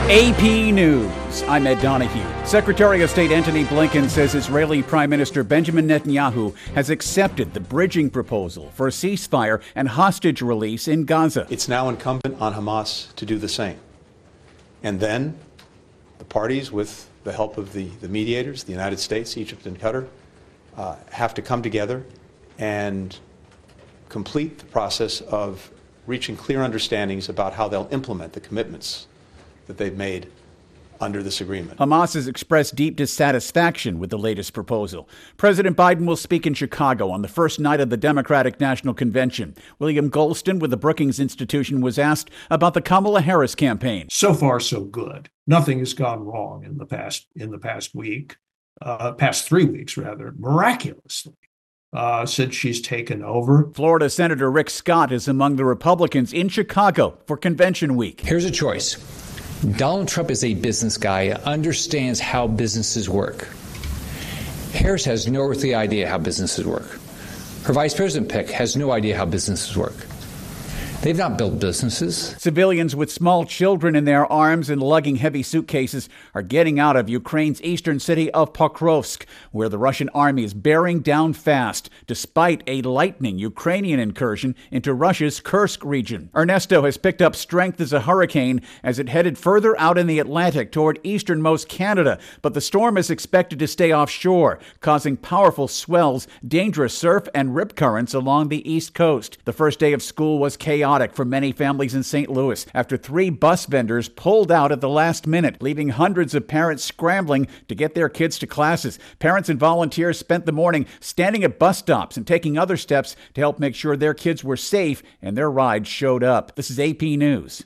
AP News. I'm Ed Donahue. Secretary of State Antony Blinken says Israeli Prime Minister Benjamin Netanyahu has accepted the bridging proposal for a ceasefire and hostage release in Gaza. It's now incumbent on Hamas to do the same. And then the parties, with the help of the mediators, the United States, Egypt, and Qatar, have to come together and complete the process of reaching clear understandings about how they'll implement the commitments that they've made under this agreement. Hamas has expressed deep dissatisfaction with the latest proposal. President Biden will speak in Chicago on the first night of the Democratic National Convention. William Golston with the Brookings Institution was asked about the Kamala Harris campaign. So far, so good. Nothing has gone wrong in the past week, past 3 weeks, rather, miraculously. Since she's taken over. Florida Senator Rick Scott is among the Republicans in Chicago for Convention Week. Here's a choice. Donald Trump is a business guy, understands how businesses work. Harris has no earthly idea how businesses work. Her vice president pick has no idea how businesses work. They've not built businesses. Civilians with small children in their arms and lugging heavy suitcases are getting out of Ukraine's eastern city of Pokrovsk, where the Russian army is bearing down fast, despite a lightning Ukrainian incursion into Russia's Kursk region. Ernesto has picked up strength as a hurricane as it headed further out in the Atlantic toward easternmost Canada, but the storm is expected to stay offshore, causing powerful swells, dangerous surf, and rip currents along the east coast. The first day of school was chaotic for many families in St. Louis after 3 bus vendors pulled out at the last minute, leaving hundreds of parents scrambling to get their kids to classes. Parents and volunteers spent the morning standing at bus stops and taking other steps to help make sure their kids were safe and their rides showed up. This is AP News.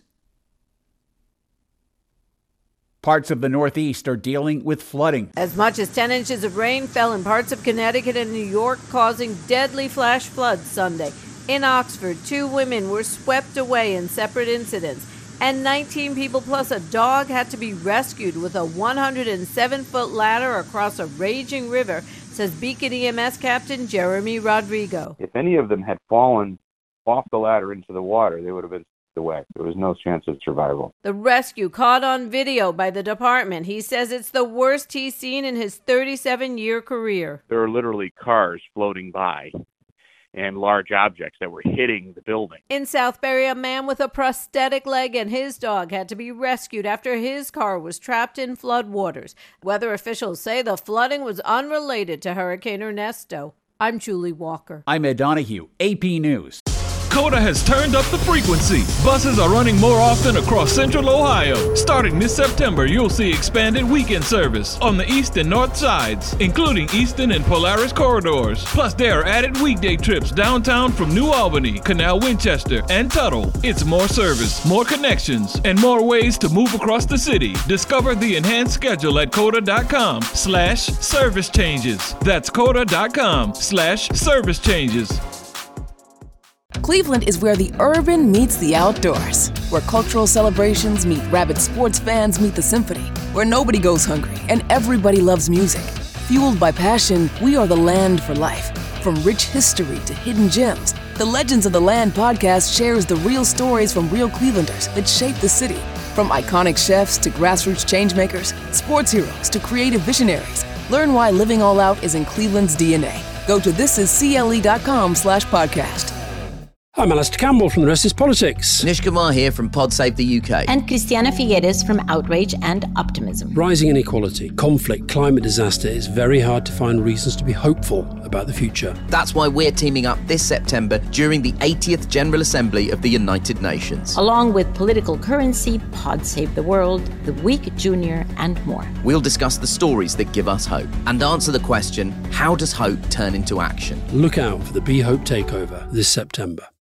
Parts of the Northeast are dealing with flooding. As much as 10 inches of rain fell in parts of Connecticut and New York, causing deadly flash floods Sunday. In Oxford, 2 women were swept away in separate incidents, and 19 people plus a dog had to be rescued with a 107-foot ladder across a raging river, says Beacon EMS Captain Jeremy Rodrigo. If any of them had fallen off the ladder into the water, they would have been away. There was no chance of survival. The rescue caught on video by the department. He says it's the worst he's seen in his 37-year career. There are literally cars floating by and large objects that were hitting the building. In Southbury, a man with a prosthetic leg and his dog had to be rescued after his car was trapped in floodwaters. Weather officials say the flooding was unrelated to Hurricane Ernesto. I'm Julie Walker. I'm Ed Donahue, AP News. Coda has turned up the frequency. Buses are running more often across Central Ohio. Starting this September, you'll see expanded weekend service on the east and north sides, including Eastern and Polaris corridors. Plus, there are added weekday trips downtown from New Albany, Canal Winchester, and Tuttle. It's more service, more connections, and more ways to move across the city. Discover the enhanced schedule at coda.com/service changes. That's coda.com/service changes. Cleveland is where the urban meets the outdoors, where cultural celebrations meet rabid sports fans meet the symphony, where nobody goes hungry and everybody loves music. Fueled by passion, we are the land for life. From rich history to hidden gems, the Legends of the Land podcast shares the real stories from real Clevelanders that shape the city. From iconic chefs to grassroots changemakers, sports heroes to creative visionaries, learn why living all out is in Cleveland's DNA. Go to thisiscle.com/podcast. I'm Alistair Campbell from The Rest is Politics. Nish Kumar here from Pod Save the UK. And Christiana Figueres from Outrage and Optimism. Rising inequality, conflict, climate disaster, it's very hard to find reasons to be hopeful about the future. That's why we're teaming up this September during the 80th General Assembly of the United Nations. Along with Political Currency, Pod Save the World, The Week Junior, and more. We'll discuss the stories that give us hope and answer the question, how does hope turn into action? Look out for the Be Hope Takeover this September.